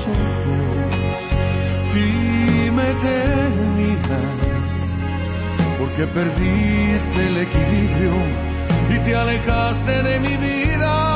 ojos. Dime que miras, porque perdiste el equilibrio y te alejaste de mi vida.